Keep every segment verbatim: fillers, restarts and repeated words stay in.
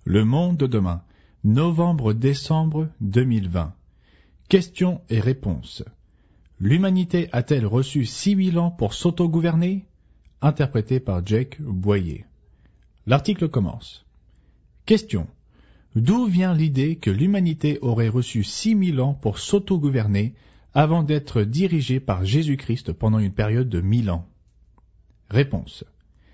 Le monde de demain, novembre-décembre deux mille vingt. Questions et réponses. L'humanité a-t-elle reçu six mille ans pour s'autogouverner? Interprété par Jake Boyer. L'article commence. Question. D'où vient l'idée que l'humanité aurait reçu six mille ans pour s'autogouverner avant d'être dirigée par Jésus-Christ pendant une période de mille ans? Réponse.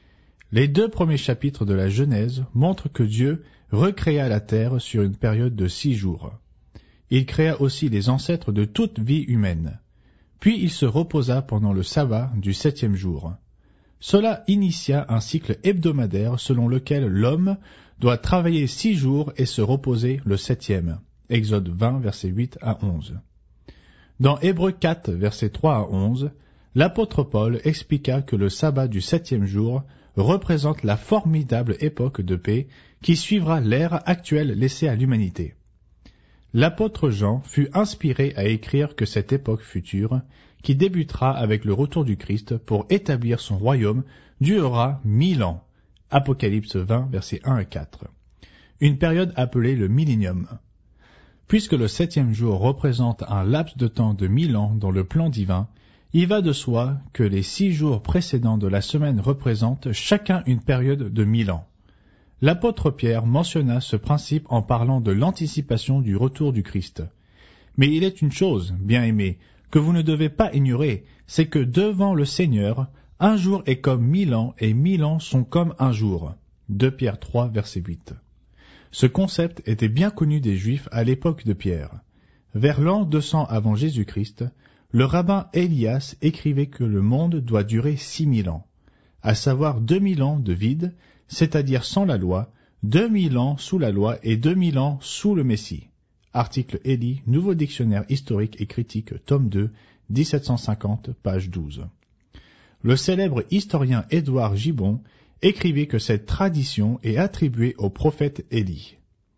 Les deux premiers chapitres de la Genèse montrent que Dieu recréa la terre sur une période de six jours. Il créa aussi les ancêtres de toute vie humaine. Puis il se reposa pendant le sabbat du septième jour. Cela initia un cycle hebdomadaire selon lequel l'homme doit travailler six jours et se reposer le septième. Exode vingt, versets huit à onze. Dans Hébreux quatre, versets trois à onze, l'apôtre Paul expliqua que le sabbat du septième jour représente la formidable époque de paix qui suivra l'ère actuelle laissée à l'humanité. L'apôtre Jean fut inspiré à écrire que cette époque future, qui débutera avec le retour du Christ pour établir son royaume, durera mille ans. Apocalypse vingt, versets un à quatre. Une période appelée le millénium. Puisque le septième jour représente un laps de temps de mille ans dans le plan divin, il va de soi que les six jours précédents de la semaine représentent chacun une période de mille ans. L'apôtre Pierre mentionna ce principe en parlant de l'anticipation du retour du Christ. Mais il est une chose, bien-aimés, que vous ne devez pas ignorer, c'est que devant le Seigneur, un jour est comme mille ans et mille ans sont comme un jour. deux Pierre trois, verset huit. Ce concept était bien connu des Juifs à l'époque de Pierre. Vers l'an deux cents avant Jésus-Christ, le rabbin Elias écrivait que le monde doit durer six mille ans, à savoir deux mille ans de vide, c'est-à-dire sans la loi, deux mille ans sous la loi et deux mille ans sous le Messie. Article Élie, Nouveau Dictionnaire historique et critique, tome deux, dix-sept cent cinquante, page douze. Le célèbre historien Édouard Gibbon écrivait que cette tradition est attribuée au prophète Élie.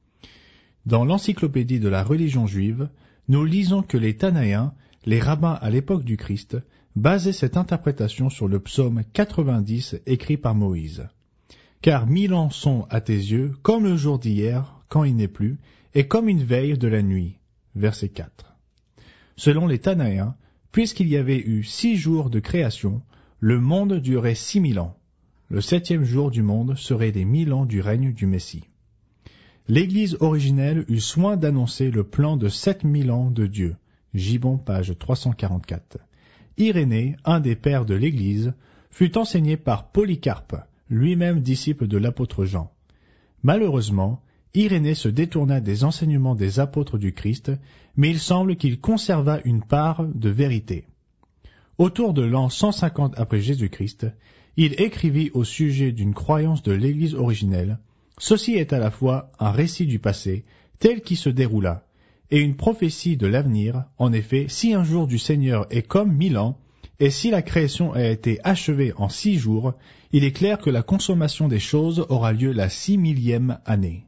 Dans l'encyclopédie de la religion juive, nous lisons que les Tanaïens, les rabbins à l'époque du Christ, basaient cette interprétation sur le psaume quatre-vingt-dix écrit par Moïse. Car mille ans sont à tes yeux comme le jour d'hier, quand il n'est plus, et comme une veille de la nuit. Verset quatre. Selon les Tanaïens, puisqu'il y avait eu six jours de création, le monde durait six mille ans. Le septième jour du monde serait les mille ans du règne du Messie. L'Église originelle eut soin d'annoncer le plan de sept mille ans de Dieu. Gibbon, page trois cent quarante-quatre. Irénée, un des pères de l'Église, fut enseigné par Polycarpe, lui-même disciple de l'apôtre Jean. Malheureusement, Irénée se détourna des enseignements des apôtres du Christ, mais il semble qu'il conserva une part de vérité. Autour de l'an cent cinquante après Jésus-Christ, il écrivit au sujet d'une croyance de l'Église originelle. Ceci est à la fois un récit du passé, tel qui se déroula, et une prophétie de l'avenir. En effet, si un jour du Seigneur est comme mille ans, et si la création a été achevée en six jours, il est clair que la consommation des choses aura lieu la six millième année.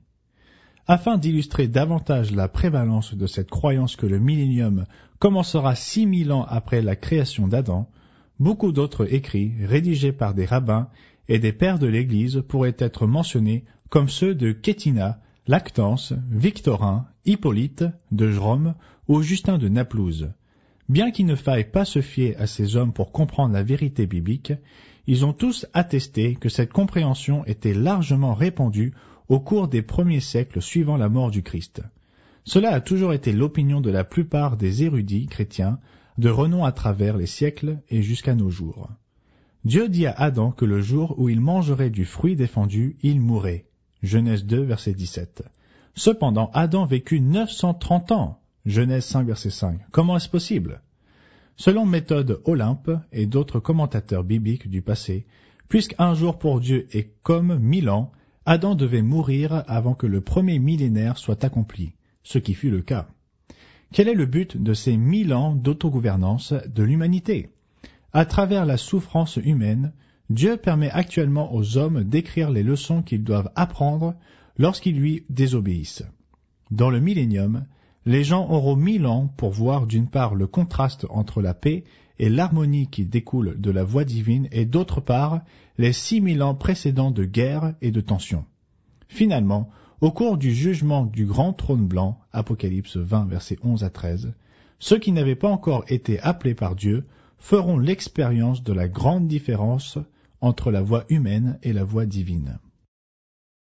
Afin d'illustrer davantage la prévalence de cette croyance que le millénium commencera six mille ans après la création d'Adam, beaucoup d'autres écrits, rédigés par des rabbins et des pères de l'Église, pourraient être mentionnés comme ceux de Kétina, Lactance, Victorin, Hippolyte, de Jérôme ou Justin de Naplouse. Bien qu'il ne faille pas se fier à ces hommes pour comprendre la vérité biblique, ils ont tous attesté que cette compréhension était largement répandue au cours des premiers siècles suivant la mort du Christ. Cela a toujours été l'opinion de la plupart des érudits chrétiens, de renom à travers les siècles et jusqu'à nos jours. Dieu dit à Adam que le jour où il mangerait du fruit défendu, il mourrait. Genèse deux, verset dix-sept. Cependant, Adam vécut neuf cent trente ans. Genèse cinq, verset cinq. Comment est-ce possible? Selon méthode Olympe et d'autres commentateurs bibliques du passé, puisqu'un jour pour Dieu est comme mille ans, Adam devait mourir avant que le premier millénaire soit accompli, ce qui fut le cas. Quel est le but de ces mille ans d'autogouvernance de l'humanité? À travers la souffrance humaine, Dieu permet actuellement aux hommes d'écrire les leçons qu'ils doivent apprendre lorsqu'ils lui désobéissent. Dans le millénium, les gens auront mille ans pour voir d'une part le contraste entre la paix et l'harmonie qui découle de la voie divine et d'autre part les six mille ans précédents de guerre et de tension. Finalement, Au cours du jugement du grand trône blanc, Apocalypse vingt, versets onze à treize, ceux qui n'avaient pas encore été appelés par Dieu feront l'expérience de la grande différence entre la voie humaine et la voie divine.